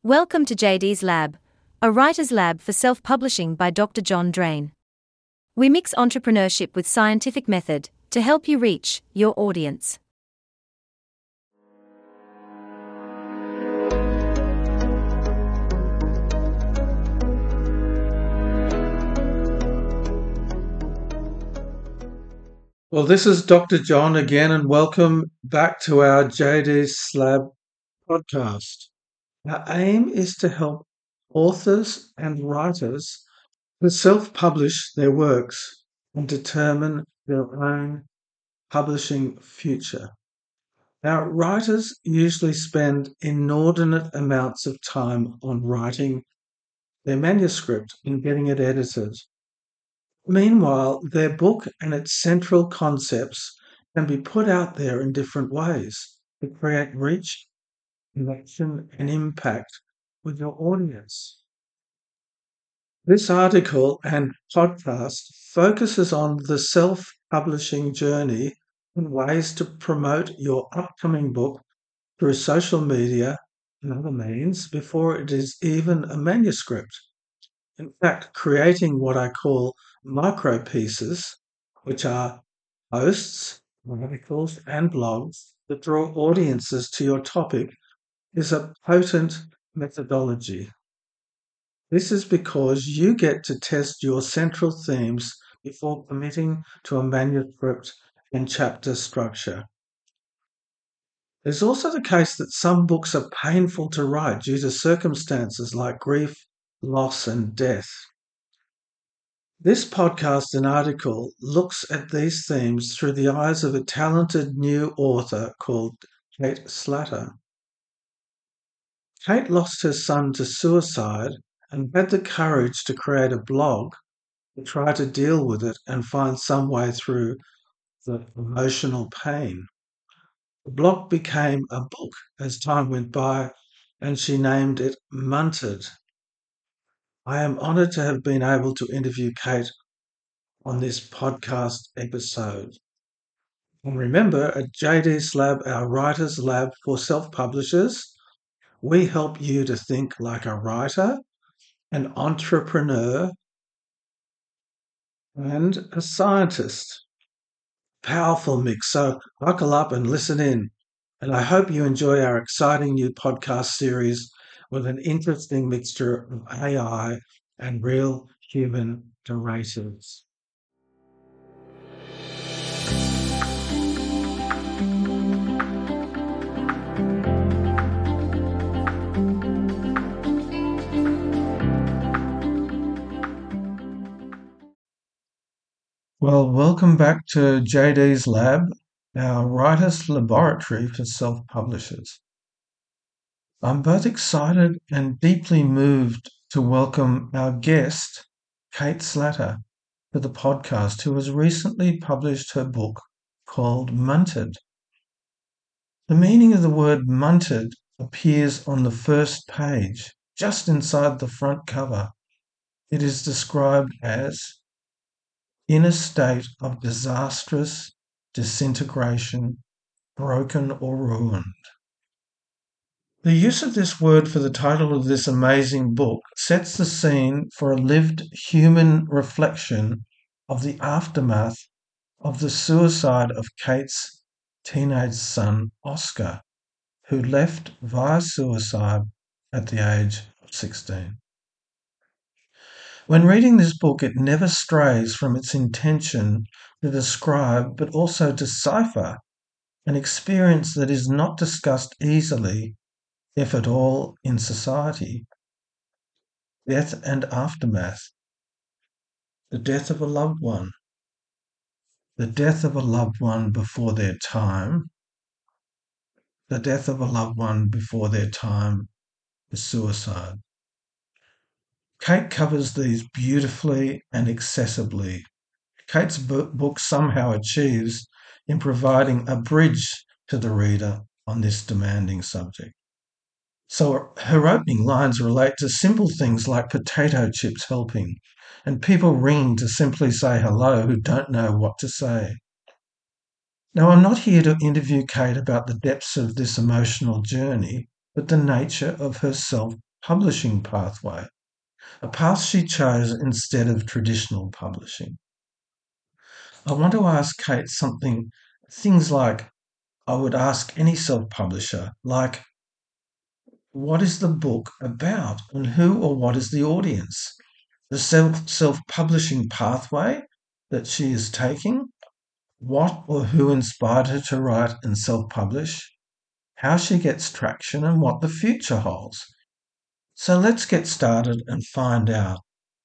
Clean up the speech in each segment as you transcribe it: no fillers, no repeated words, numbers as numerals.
Welcome to JD's Lab, a writer's lab for self-publishing by Dr. John Drain. We mix entrepreneurship with scientific method to help you reach your audience. Well, this is Dr. John again, and welcome back to our JD's Lab podcast. Our aim is to help authors and writers to self-publish their works and determine their own publishing future. Now, writers usually spend inordinate amounts of time on writing their manuscript and getting it edited. Meanwhile, their book and its central concepts can be put out there in different ways to create reach, connection, and impact with your audience. This article and podcast focuses on the self-publishing journey and ways to promote your upcoming book through social media and other means before it is even a manuscript. In fact, creating what I call micro pieces, which are posts, articles, and blogs that draw audiences to your topic, is a potent methodology. This is because you get to test your central themes before committing to a manuscript and chapter structure. There's also the case that some books are painful to write due to circumstances like grief, loss, and death. This podcast and article looks at these themes through the eyes of a talented new author called Kate Slatter. Kate lost her son to suicide and had the courage to create a blog to try to deal with it and find some way through the emotional pain. The blog became a book as time went by, and she named it Munted. I am honoured to have been able to interview Kate on this podcast episode. And remember, at JD's Lab, our writer's lab for self-publishers, we help you to think like a writer, an entrepreneur, and a scientist. Powerful mix, so buckle up and listen in. And I hope you enjoy our exciting new podcast series with an interesting mixture of AI and real human narrators. Well, welcome back to JD's Lab, our writer's laboratory for self-publishers. I'm both excited and deeply moved to welcome our guest, Kate Slatter, to the podcast, who has recently published her book called Munted. The meaning of the word munted appears on the first page, just inside the front cover. It is described as in a state of disastrous disintegration, broken or ruined. The use of this word for the title of this amazing book sets the scene for a lived human reflection of the aftermath of the suicide of Kate's teenage son, Oscar, who left via suicide at the age of 16. When reading this book, it never strays from its intention to describe but also decipher an experience that is not discussed easily, if at all, in society. Death and aftermath. The death of a loved one. The death of a loved one before their time. The death of a loved one before their time is suicide. Kate covers these beautifully and accessibly. Kate's book somehow achieves in providing a bridge to the reader on this demanding subject. So her opening lines relate to simple things like potato chips helping and people ringing to simply say hello who don't know what to say. Now, I'm not here to interview Kate about the depths of this emotional journey, but the nature of her self publishing pathway, a path she chose instead of traditional publishing. I want to ask Kate things like I would ask any self-publisher, like, what is the book about and who or what is the audience? The self-publishing pathway that she is taking, what or who inspired her to write and self-publish, how she gets traction and what the future holds. So let's get started and find out.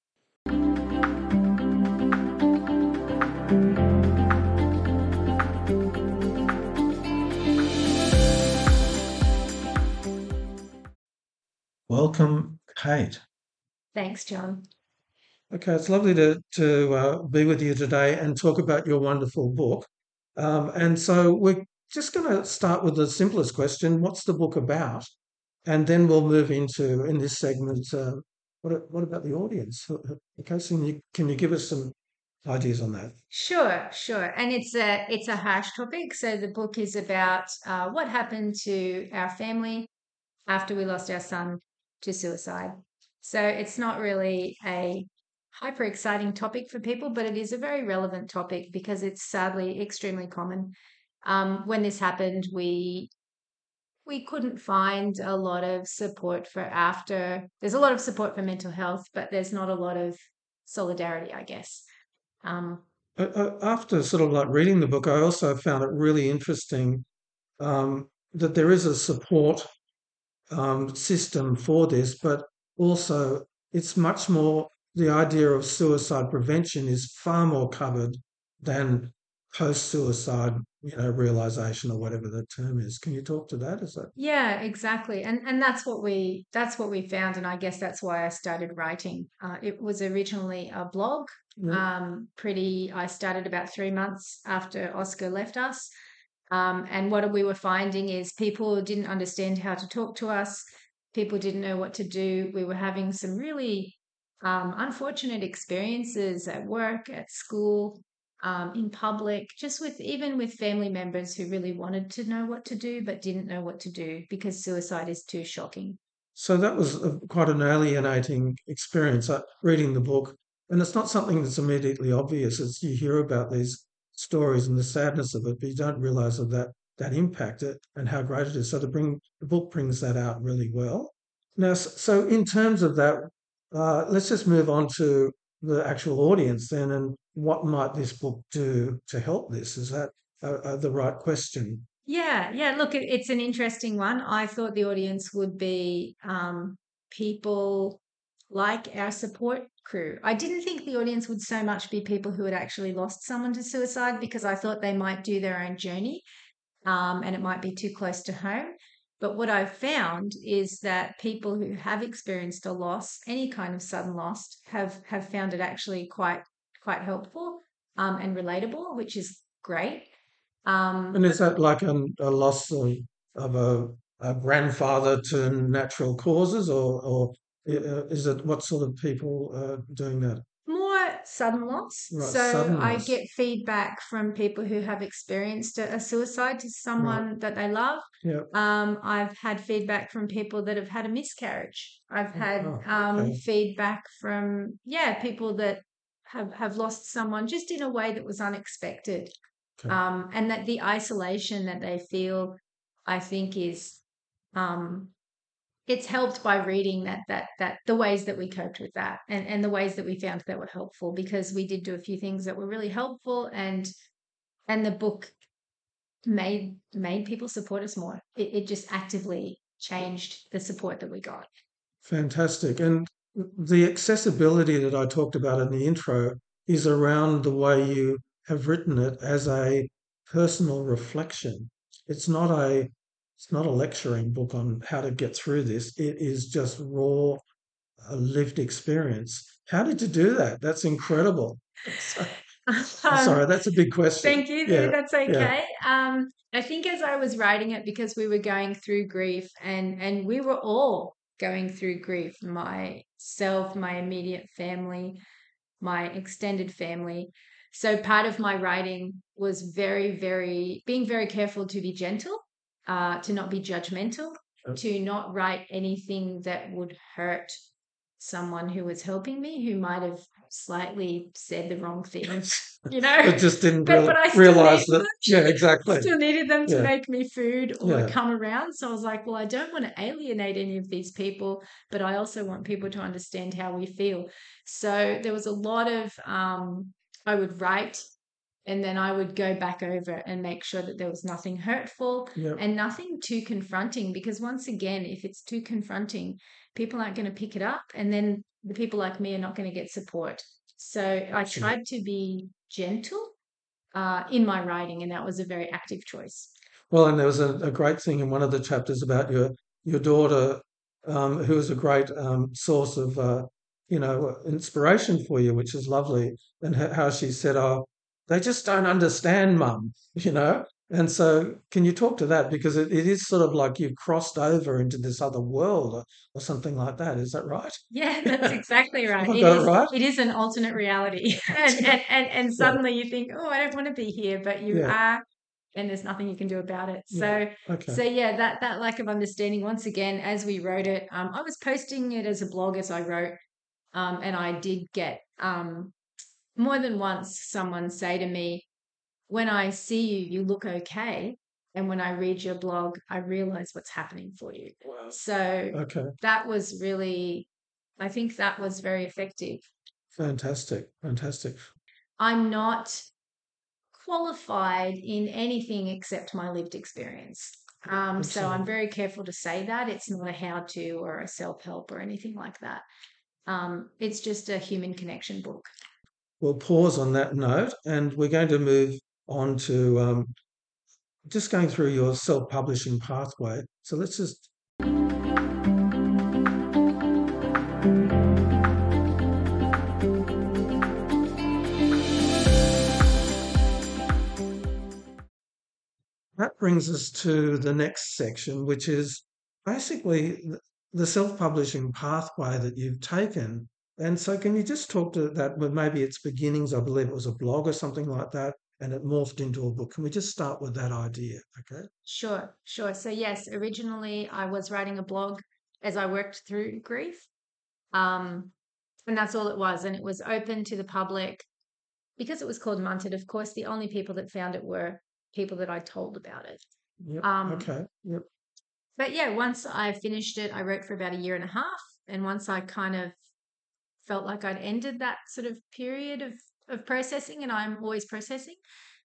Welcome, Kate. Thanks, John. Okay, it's lovely to be with you today and talk about your wonderful book. And so we're just going to start with the simplest question: what's the book about? And then we'll move into in this segment. What about the audience? Okay, so can you give us some ideas on that? Sure. And it's a harsh topic. So the book is about what happened to our family after we lost our son to suicide. So it's not really a hyper exciting topic for people, but it is a very relevant topic because it's sadly extremely common. When this happened, we couldn't find a lot of support for after. There's a lot of support for mental health, but there's not a lot of solidarity, I guess. Um, After sort of like reading the book, I also found it really interesting that there is a support system for this, but also it's much more the idea of suicide prevention is far more covered than post-suicide, realization or whatever the term is. Can you talk to that? Is that Yeah, exactly. And that's what we found, and I guess that's why I started writing. It was originally a blog. yeah. I started about 3 months after Oscar left us. And what we were finding is people didn't understand how to talk to us. People didn't know what to do. We were having some really unfortunate experiences at work, at school, in public, just even with family members who really wanted to know what to do but didn't know what to do because suicide is too shocking. So that was quite an alienating experience, reading the book. And it's not something that's immediately obvious. As you hear about these stories and the sadness of it, but you don't realise that impact it and how great it is. So the book brings that out really well. Now, so in terms of that, let's just move on to the actual audience then, and what might this book do to help this? Is that the right question? Yeah. Look, it's an interesting one. I thought the audience would be people like our support crew. I didn't think the audience would so much be people who had actually lost someone to suicide because I thought they might do their own journey, and it might be too close to home. But what I've found is that people who have experienced a loss, any kind of sudden loss, have found it actually quite helpful and relatable, which is great. And But is that like a loss of a grandfather to natural causes, or is it what sort of people doing that? more sudden loss. Right, So sudden I loss. get feedback from people who have experienced a suicide to Right. someone that they love. Yeah. I've had feedback from people that have had a miscarriage. I've had Oh, okay. feedback from, yeah, people that have lost someone just in a way that was unexpected. Okay. And that the isolation that they feel, I think, is um, it's helped by reading that the ways that we coped with that and the ways that we found that were helpful because we did do a few things that were really helpful and the book made people support us more. It just actively changed the support that we got. Fantastic. And the accessibility that I talked about in the intro is around the way you have written it as a personal reflection. It's not a it's not a lecturing book on how to get through this. It is just raw, lived experience. How did you do that? That's incredible. So, I'm um, sorry, that's a big question. Thank you. Yeah, That's yeah, okay. I think as I was writing it, because we were going through grief and we were all going through grief, myself, my immediate family, my extended family. So part of my writing was being very careful to be gentle, to not be judgmental, to not write anything that would hurt someone who was helping me, who might have slightly said the wrong thing, you know. But just didn't But I still realize need that. Yeah, exactly. still needed them to Yeah, make me food or yeah, come around. So I was like, well, I don't want to alienate any of these people, but I also want people to understand how we feel. So there was a lot of I would write and then I would go back over and make sure that there was nothing hurtful yeah. and nothing too confronting. Because once again, if it's too confronting, people aren't going to pick it up. And then the people like me are not going to get support. So I Absolutely. tried to be gentle in my writing, and that was a very active choice. Well, and there was a great thing in one of the chapters about your daughter, who was a great source of inspiration for you, which is lovely, and how she said, "Oh, they just don't understand, Mum," you know. And so, can you talk to that because it is sort of like you've crossed over into this other world or something like that. Is that right? Yeah, that's exactly right. Have I got it right? It is an alternate reality. And Yeah, suddenly you think, oh, I don't want to be here, but you yeah, are, and there's nothing you can do about it. yeah. So Okay. yeah, that lack of understanding, once again, as we wrote it, I was posting it as a blog as I wrote, and I did get more than once someone say to me, when I see you, you look okay. And when I read your blog, I realize what's happening for you. Wow. So Okay. that was really, I think that was very effective. Fantastic. Fantastic. I'm not qualified in anything except my lived experience. So I'm Absolutely. very careful to say that. It's not a how to or a self help or anything like that. It's just a human connection book. We'll pause on that note, and we're going to move on to just going through your self-publishing pathway. So let's just that brings us to the next section, which is basically the self-publishing pathway that you've taken. And so, can you just talk to that? With maybe its beginnings, I believe it was a blog or something like that, and it morphed into a book. Can we just start with that idea? Okay. Sure, sure. So yes, originally I was writing a blog as I worked through grief. Um, and that's all it was. And it was open to the public because it was called Munted. Of course, the only people that found it were people that I told about it. Yep. Um, Okay. Yep. but yeah, once I finished it, I wrote for about a year and a half. And once I kind of felt like I'd ended that sort of period of processing, and I'm always processing,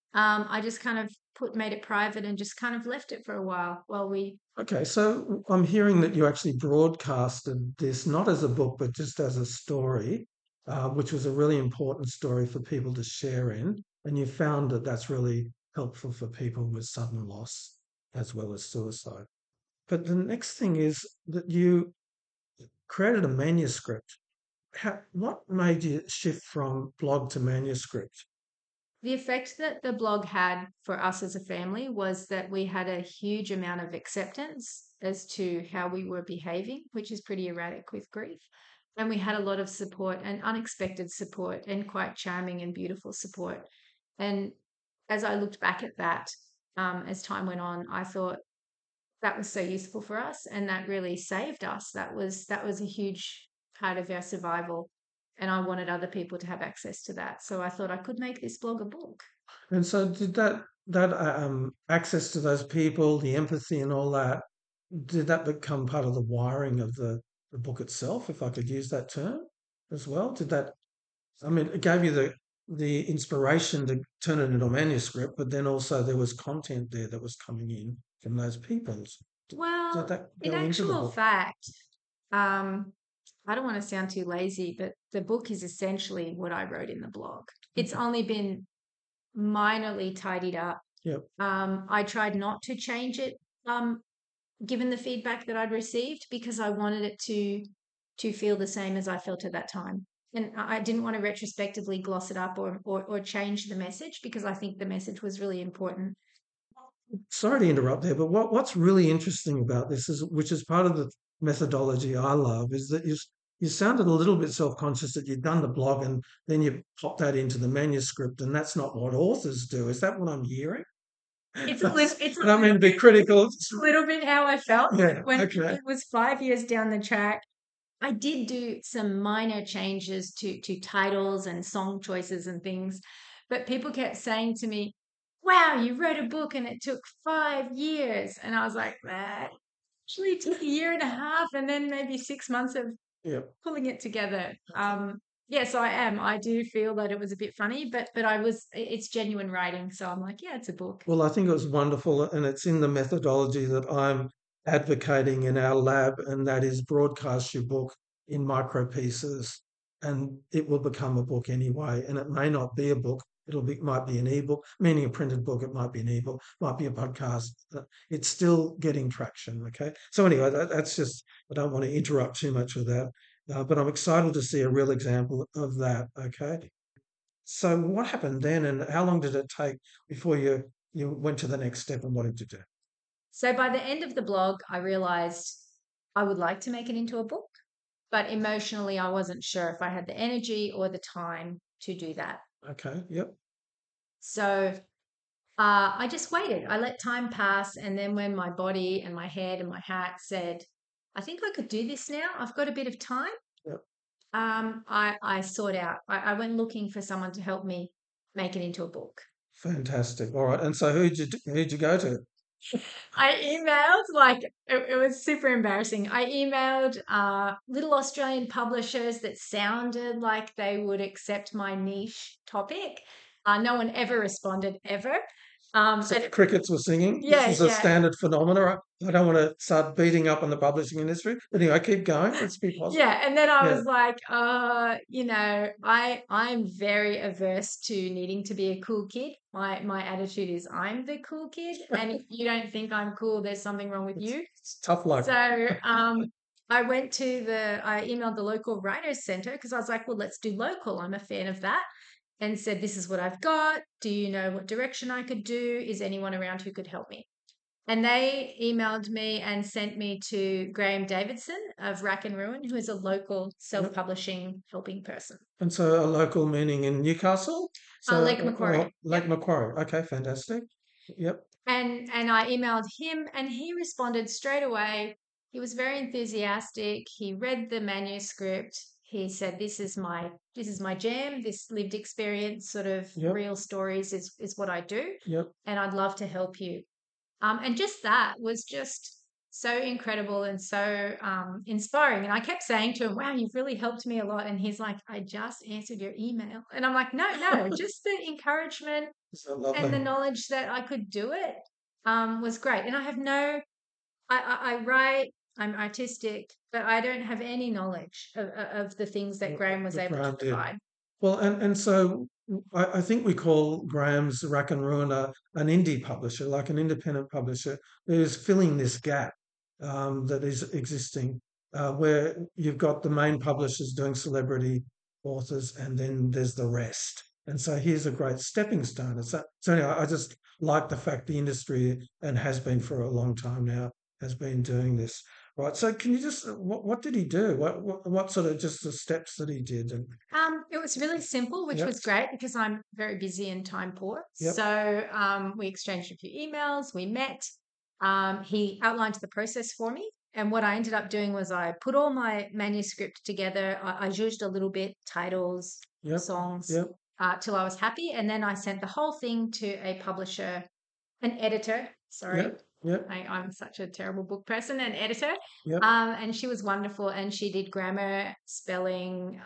I just kind of made it private and just kind of left it for a while we. Okay, so I'm hearing that you actually broadcasted this not as a book, but just as a story, which was a really important story for people to share in. And you found that that's really helpful for people with sudden loss as well as suicide. But the next thing is that you created a manuscript. What made you shift from blog to manuscript? The effect that the blog had for us as a family was that we had a huge amount of acceptance as to how we were behaving, which is pretty erratic with grief. And we had a lot of support and unexpected support and quite charming and beautiful support. And as I looked back at that, as time went on, I thought that was so useful for us and that really saved us. That was a huge part of our survival. And I wanted other people to have access to that. So I thought I could make this blog a book. And so did that access to those people, the empathy and all that, did that become part of the wiring of the book itself, if I could use that term as well? Did that, I mean, it gave you the inspiration to turn it into a manuscript, but then also there was content there that was coming in from those peoples. Did Well, that in go into the actual book? fact, um, I don't want to sound too lazy, but the book is essentially what I wrote in the blog. It's Okay. only been minorly tidied up. Yep. I tried not to change it, given the feedback that I'd received, because I wanted it to feel the same as I felt at that time. And I didn't want to retrospectively gloss it up or change the message because I think the message was really important. Sorry to interrupt there, but what's really interesting about this is, which is part of the methodology I love, is that you sounded a little bit self-conscious that you'd done the blog and then you pop that into the manuscript, and that's not what authors do. Is that what I'm hearing? it's I don't mean to be critical. a little bit how I felt Yeah, when okay. it was 5 years down the track. I did do some minor changes to titles and song choices and things, but people kept saying to me, "Wow, you wrote a book and it took 5 years," and I was like, "That actually took a year and a half, and then maybe 6 months of Yeah. pulling it together." Yes, I am. I do feel that it was a bit funny, but it's genuine writing, so I'm like, yeah, it's a book. Well, I think it was wonderful, and it's in the methodology that I'm advocating in our lab, and that is broadcast your book in micro pieces, and it will become a book anyway. And it may not be a book; might be an ebook, meaning a printed book. It might be an ebook, might be a podcast. It's still getting traction. Okay, so anyway, that's just. I don't want to interrupt too much with that, but I'm excited to see a real example of that. Okay. So what happened then, and how long did it take before you went to the next step and wanted to do? So by the end of the blog, I realized I would like to make it into a book, but emotionally, I wasn't sure if I had the energy or the time to do that. Okay, yep, So I just waited. I let time pass. And then when my body and my head and my heart said, I think I could do this now, I've got a bit of time, yep. I sought out, I went looking for someone to help me make it into a book. Fantastic. All right. And so who'd you go to? I emailed, like, it was super embarrassing. I emailed little Australian publishers that sounded like they would accept my niche topic. No one ever responded, ever. So the And crickets were singing. This yeah, is a yeah, standard phenomenon. I don't want to start beating up on the publishing industry, but anyway, keep going. Let's be positive. yeah. And then I Yeah. was like, I'm very averse to needing to be a cool kid. My attitude is I'm the cool kid, and if you don't think I'm cool, there's something wrong with you. It's tough luck. So I emailed the local writers center because I was like, well, let's do local. I'm a fan of that. And said, this is what I've got. Do you know what direction I could do? Is anyone around who could help me? And they emailed me and sent me to Graham Davidson of Rack and Ruin, who is a local Yep. self-publishing helping person. And so a local meaning in Newcastle. So Lake Macquarie. Lake Yep. Macquarie. Okay, fantastic. Yep. And I emailed him and he responded straight away. He was very enthusiastic. He read the manuscript. He said, this is my jam. This lived experience, sort of Yep. real stories is what I do. Yep. And I'd love to help you. And just that was just so incredible and so inspiring. And I kept saying to him, wow, you've really helped me a lot. And he's like, I just answered your email. And I'm like, no, just the encouragement So and the lovely. knowledge that I could do it was great. And I have I write, I'm artistic, but I don't have any knowledge of the things that Graham was What able to Graham did. provide. Well, and so I think we call Graham's Rack and Ruin an indie publisher, like an independent publisher who's filling this gap that is existing, where you've got the main publishers doing celebrity authors, and then there's the rest. And so here's a great stepping stone. So anyway, I just like the fact the industry, and has been for a long time now, has been doing this. Right. So can you just what did he do? What sort of just the steps that he did? And It was really simple, which yep, was great because I'm very busy and time poor. yep, So we exchanged a few emails, we met. He outlined the process for me. And what I ended up doing was I put all my manuscript together. I zhuzhed a little bit, titles, yep, songs, yep, till I was happy. And then I sent the whole thing to a publisher, an editor. Sorry, yep, yep, I'm such a terrible book person, an editor. yep, And she was wonderful. And she did grammar, spelling,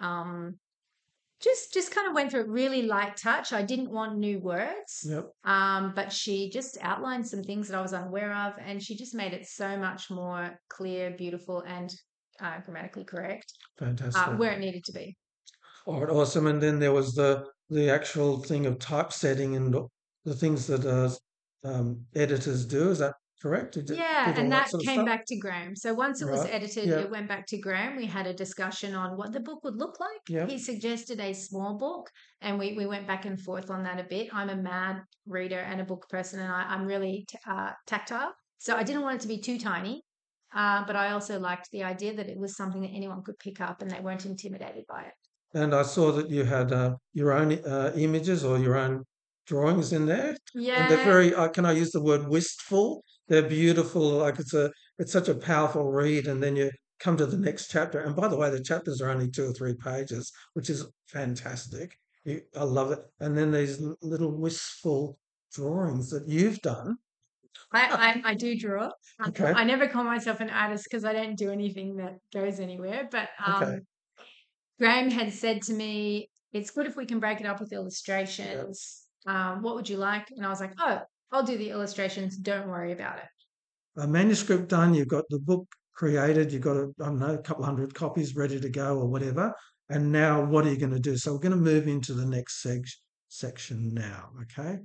just kind of went through it really light touch. I didn't want new words, yep. but she just outlined some things that I was unaware of, and she just made it so much more clear, beautiful, and grammatically correct Fantastic. where it needed to be. All right, awesome. And then there was the actual thing of typesetting and the things that editors do. Is that correct? Yeah, Did all and that that sort of came stuff? back to Graham. So once it was Right. edited, Yeah. it went back to Graham. We had a discussion on what the book would look like. Yeah. He suggested a small book, and we went back and forth on that a bit. I'm a mad reader and a book person, and I'm really tactile. So I didn't want it to be too tiny, but I also liked the idea that it was something that anyone could pick up and they weren't intimidated by it. And I saw that you had your own images or your own. drawings in there, and they're Yeah. very. Can I use the word wistful? They're beautiful. Like it's such a powerful read, and then you come to the next chapter. And by the way, the chapters are only 2 or 3 pages, which is fantastic. I love it. And then these little wistful drawings that you've done. I do draw. Okay, I never call myself an artist because I don't do anything that goes anywhere. But okay, Graham had said to me, it's good if we can break it up with yeah. illustrations. What would you like? And I was like, oh, I'll do the illustrations. Don't worry about it. A manuscript done. You've got the book created. You've got I don't know, a couple hundred copies ready to go or whatever. And now, what are you going to do? So we're going to move into the next section now. Okay.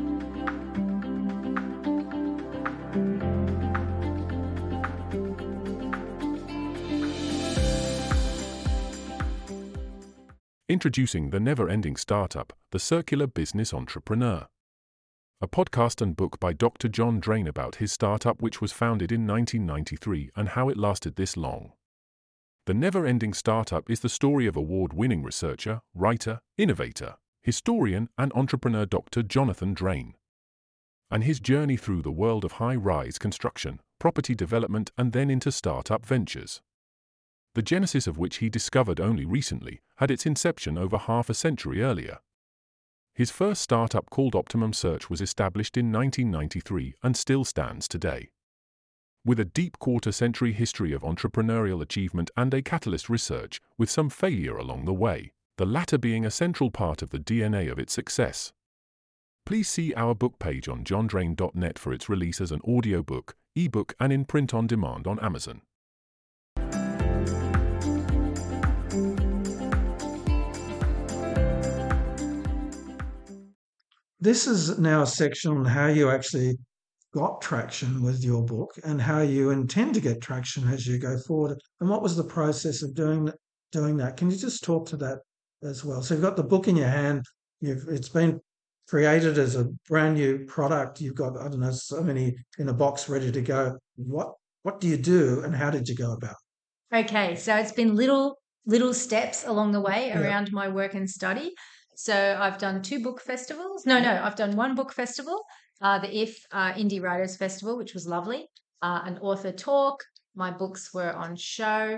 Introducing The Never-Ending Startup, The Circular Business Entrepreneur. A podcast and book by Dr. John Drain about his startup, which was founded in 1993 and how it lasted this long. The Never-Ending Startup is the story of award-winning researcher, writer, innovator, historian and entrepreneur Dr. Jonathan Drain, and his journey through the world of high-rise construction, property development and then into startup ventures, the genesis of which he discovered only recently, had its inception over half a century earlier. His first startup, called Optimum Search, was established in 1993 and still stands today. With a deep quarter-century history of entrepreneurial achievement and a catalyst research, with some failure along the way, the latter being a central part of the DNA of its success. Please see our book page on johndrain.net for its release as an audiobook, ebook and in print on demand on Amazon. This is now a section on how you actually got traction with your book and how you intend to get traction as you go forward. And what was the process of doing that? Can you just talk to that as well? So you've got the book in your hand. It's been created as a brand new product. You've got, I don't know, so many in a box ready to go. What do you do and how did you go about Okay, so it's been little steps along the way it? Yeah. around my work and study. So I've done 2 book festivals. No, I've done 1 book festival, the IF Indie Writers Festival, which was lovely. An author talk. My books were on show.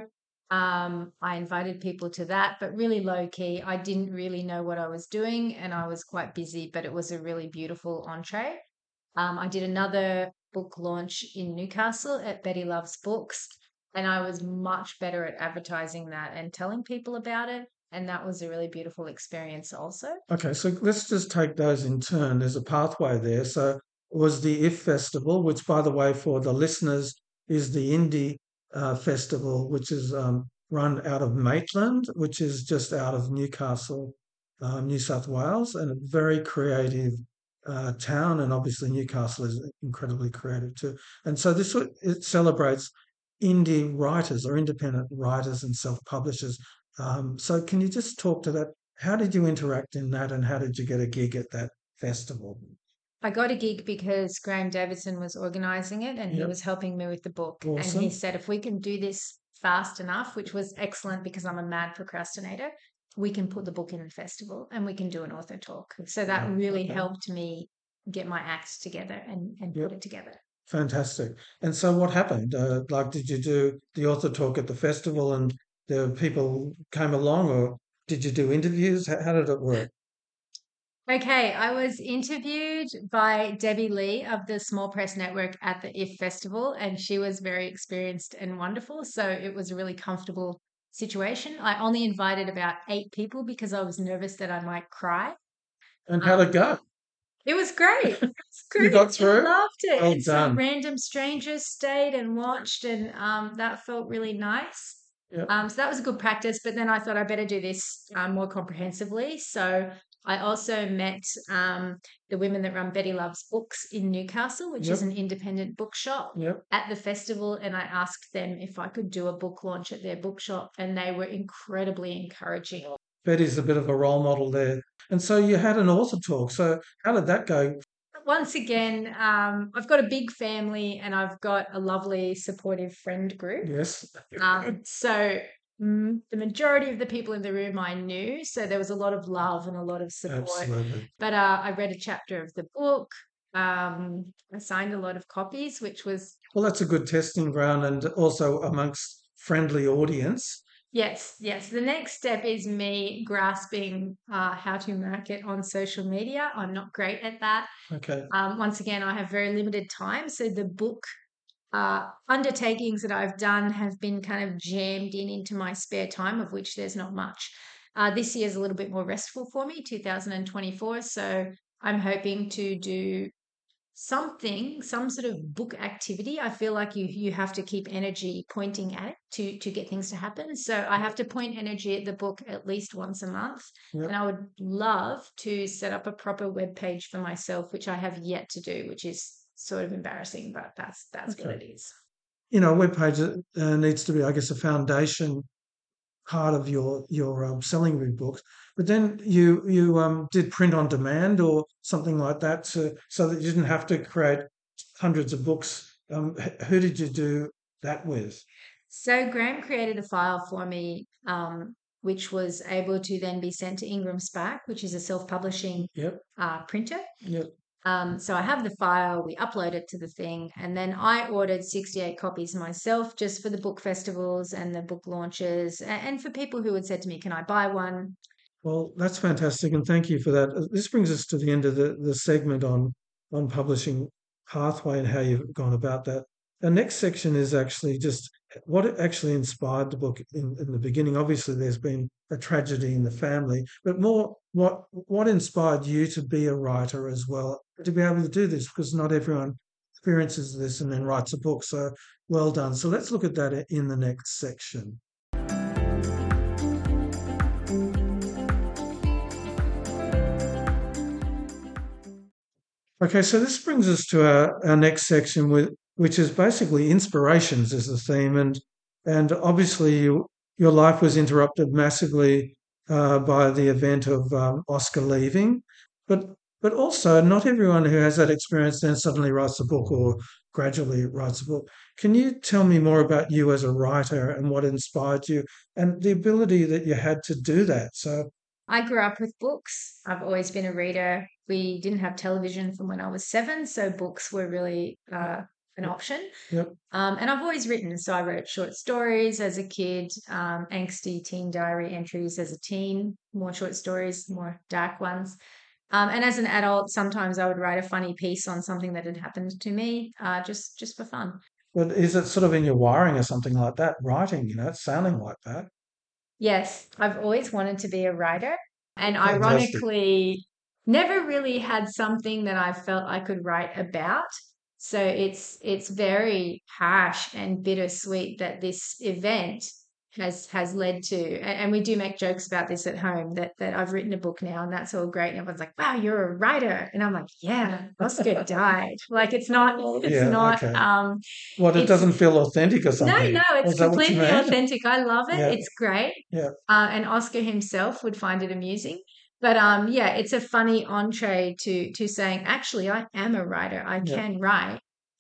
I invited people to that, but really low key. I didn't really know what I was doing, and I was quite busy. But it was a really beautiful entree. I did another book launch in Newcastle at Betty Loves Books, and I was much better at advertising that and telling people about it. And that was a really beautiful experience, also. Okay, so let's just take those in turn. There's a pathway there. So it was the IF Festival, which, by the way, for the listeners, is the indie festival, which is run out of Maitland, which is just out of Newcastle, New South Wales, and a very creative town. And obviously, Newcastle is incredibly creative too. And so it celebrates indie writers or independent writers and self-publishers. So can you just talk to that? How did you interact in that and how did you get a gig at that festival? I got a gig because Graham Davidson was organizing it and he Yep, was helping me with the book. And he awesome. said, if we can do this fast enough, which was excellent because I'm a mad procrastinator, we can put the book in the festival and we can do an author talk. So that Wow, really okay. helped me get my act together and Yep, put it together. fantastic. And so what happened? Like, did you do the author talk at the festival and the people came along, or did you do interviews? How did it work? Okay, I was interviewed by Debbie Lee of the Small Press Network at the IF Festival, and she was very experienced and wonderful. So it was a really comfortable situation. I only invited about 8 people because I was nervous that I might cry. And how did Um, it go? it was great. It's You great. got I through? loved it. Well And some done. random strangers stayed and watched, and that felt really nice. Yep, So that was a good practice. But then I thought I better do this more comprehensively. So I also met the women that run Betty Loves Books in Newcastle, which is yep, an independent bookshop, yep. at the festival. And I asked them if I could do a book launch at their bookshop, and they were incredibly encouraging. Betty's a bit of a role model there. And so you had an author talk. So how did that go? Once again, I've got a big family and I've got a lovely supportive friend group. Yes. So the majority of the people in the room I knew. So there was a lot of love and a lot of support. Absolutely. But I read a chapter of the book. I signed a lot of copies, which was Well, that's a good testing ground and also amongst friendly audience. yes. The next step is me grasping how to market on social media. I'm not great at that. Okay. Once again, I have very limited time. So the book undertakings that I've done have been kind of jammed into my spare time, of which there's not much. This year is a little bit more restful for me, 2024. So I'm hoping to do something, some sort of book activity. I feel like you have to keep energy pointing at it to get things to happen. So I have to point energy at the book at least once a month. Yep. And I would love to set up a proper web page for myself, which I have yet to do, which is sort of embarrassing, but that's what Okay. it is. You know, a web page needs to be, I guess, a foundation part of your selling your books. But then you did print on demand or something like that, so that you didn't have to create hundreds of books. Who did you do that with? So Graham created a file for me, which was able to then be sent to Ingram Spark, which is a self-publishing Yep. printer. Yep. So I have the file, we upload it to the thing, and then I ordered 68 copies myself just for the book festivals and the book launches, and for people who had said to me, can I buy one? Well, that's fantastic, and thank you for that. This brings us to the end of the segment on publishing pathway and how you've gone about that. The next section is actually just what actually inspired the book in the beginning. Obviously, there's been a tragedy in the family, but more what inspired you to be a writer as well, to be able to do this, because not everyone experiences this and then writes a book. So well done. So let's look at that in the next section. Okay, so this brings us to our next section, which is basically inspirations as the theme, and obviously your life was interrupted massively by the event of Oscar leaving, but also not everyone who has that experience then suddenly writes a book or gradually writes a book. Can you tell me more about you as a writer and what inspired you and the ability that you had to do that? So I grew up with books. I've always been a reader. We didn't have television from when I was 7, so books were really an option. yep, And I've always written. So I wrote short stories as a kid, angsty teen diary entries as a teen, more short stories, more dark ones. And as an adult, sometimes I would write a funny piece on something that had happened to me, just for fun. but is it sort of in your wiring or something like that? Writing, it's sounding like that. Yes, I've always wanted to be a writer, and Fantastic. ironically, never really had something that I felt I could write about. So it's very harsh and bittersweet that this event has led to, and we do make jokes about this at home that I've written a book now, and that's all great. And everyone's like, "Wow, you're a writer," and I'm like, "Yeah, Oscar died." Like it's Yeah, not okay. What, it it's doesn't feel authentic or no, something? it's Is that what you completely mean? authentic. I love it. Yeah, It's great. yeah, And Oscar himself would find it amusing. But yeah, it's a funny entree to saying, actually, I am a writer. I yeah. can write.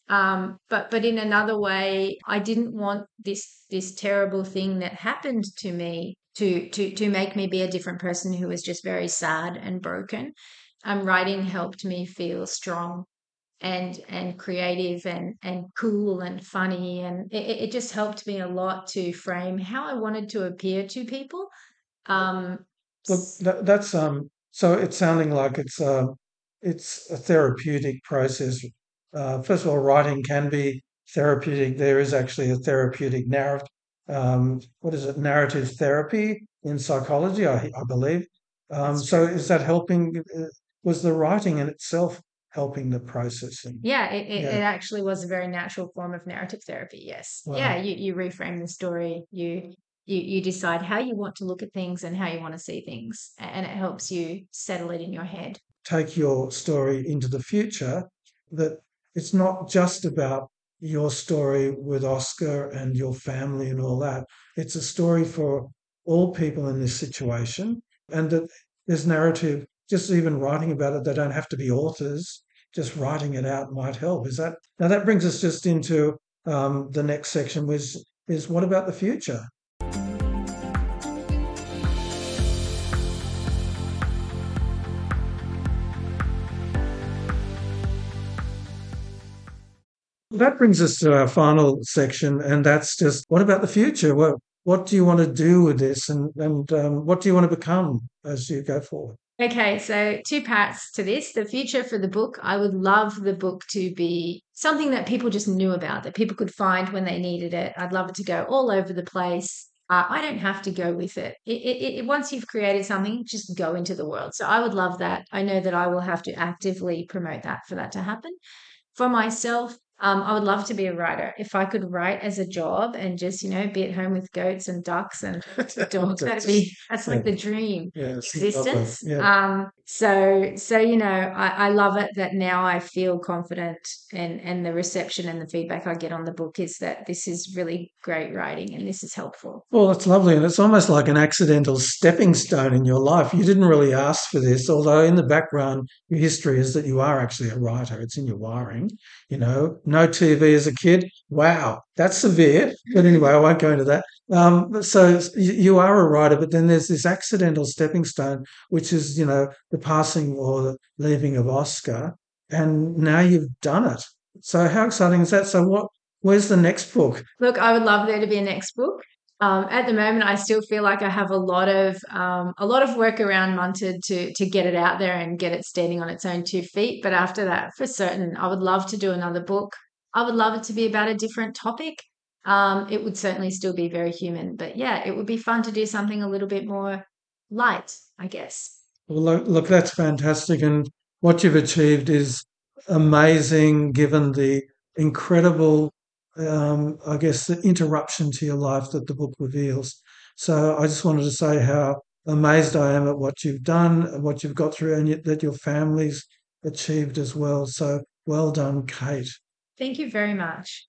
But in another way, I didn't want this terrible thing that happened to me to make me be a different person who was just very sad and broken. Writing helped me feel strong and creative and cool and funny, and it just helped me a lot to frame how I wanted to appear to people. Um, Look, that's so it's sounding like it's a therapeutic process. First of all, writing can be therapeutic. There is actually a therapeutic narrative. What is it? Narrative therapy in psychology, I believe. that's So true. is that helping? Was the writing in itself helping the processing? Yeah, it Yeah. actually was a very natural form of narrative therapy. Yes. Yeah, Wow. you reframe the story. You decide how you want to look at things and how you want to see things, and it helps you settle it in your head. Take your story into the future, that it's not just about your story with Oscar and your family and all that. It's a story for all people in this situation, and that there's narrative. Just even writing about it, they don't have to be authors. Just writing it out might help. Is that now? That brings us just into the next section, which is what about the future? That brings us to our final section, and that's just what about the future? What do you want to do with this, and what do you want to become as you go forward? Okay, so two parts to this. The future for the book, I would love the book to be something that people just knew about, that people could find when they needed it. I'd love it to go all over the place. I don't have to go with it. Once you've created something, just go into the world. So I would love that. I know that I will have to actively promote that for that to happen. For myself, I would love to be a writer. If I could write as a job and just, be at home with goats and ducks and dogs, that's like the dream existence. I love it that now I feel confident, and the reception and the feedback I get on the book is that this is really great writing and this is helpful. Well, it's lovely, and it's almost like an accidental stepping stone in your life. You didn't really ask for this, although in the background, your history is that you are actually a writer. It's in your wiring. No TV as a kid. Wow, that's severe. But anyway, I won't go into that. So you are a writer, but then there's this accidental stepping stone, which is, the passing or the leaving of Oscar, and now you've done it. So how exciting is that? So where's the next book? Look, I would love there to be a next book. At the moment, I still feel like I have a lot of work around Munted to get it out there and get it standing on its own 2 feet. But after that, for certain, I would love to do another book. I would love it to be about a different topic. It would certainly still be very human, but yeah, it would be fun to do something a little bit more light, I guess. Well, look, that's fantastic, and what you've achieved is amazing, given the incredible, I guess, the interruption to your life that the book reveals. So I just wanted to say how amazed I am at what you've done, what you've got through, and that your family's achieved as well. So well done, Kate. Thank you very much.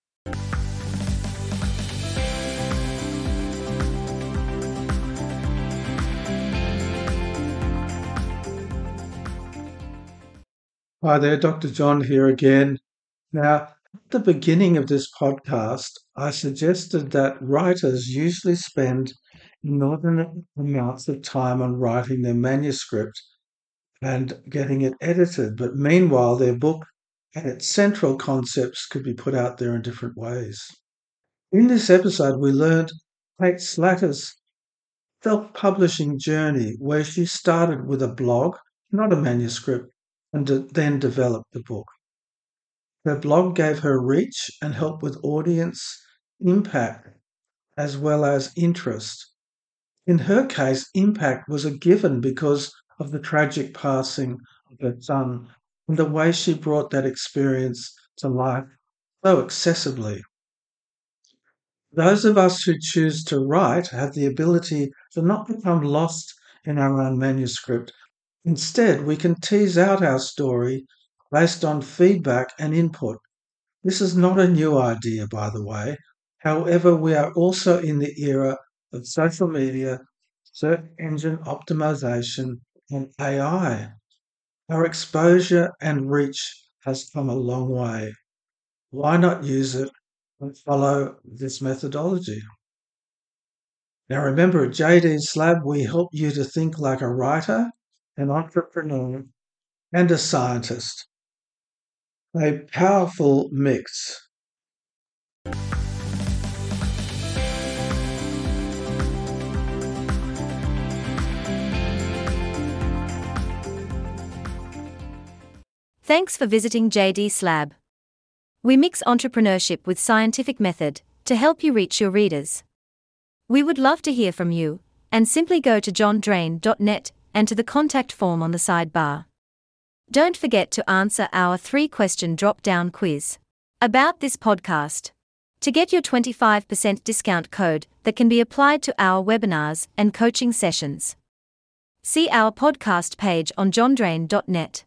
Hi there, Dr. John here again. Now, at the beginning of this podcast, I suggested that writers usually spend inordinate amounts of time on writing their manuscript and getting it edited, but meanwhile, their book and its central concepts could be put out there in different ways. In this episode, we learned Kate Slatter's self-publishing journey, where she started with a blog, not a manuscript, and then developed the book. Her blog gave her reach and helped with audience impact as well as interest. In her case, impact was a given because of the tragic passing of her son and the way she brought that experience to life so accessibly. Those of us who choose to write have the ability to not become lost in our own manuscript. Instead, we can tease out our story based on feedback and input. This is not a new idea, by the way. However, we are also in the era of social media, search engine optimization, and AI. Our exposure and reach has come a long way. Why not use it and follow this methodology? Now remember, at JD's Lab, we help you to think like a writer, an entrepreneur, and a scientist. A powerful mix. Thanks for visiting JD's Lab. We mix entrepreneurship with scientific method to help you reach your readers. We would love to hear from you, and simply go to johndrain.net and to the contact form on the sidebar. Don't forget to answer our 3-question drop-down quiz about this podcast to get your 25% discount code that can be applied to our webinars and coaching sessions. See our podcast page on johndrain.net.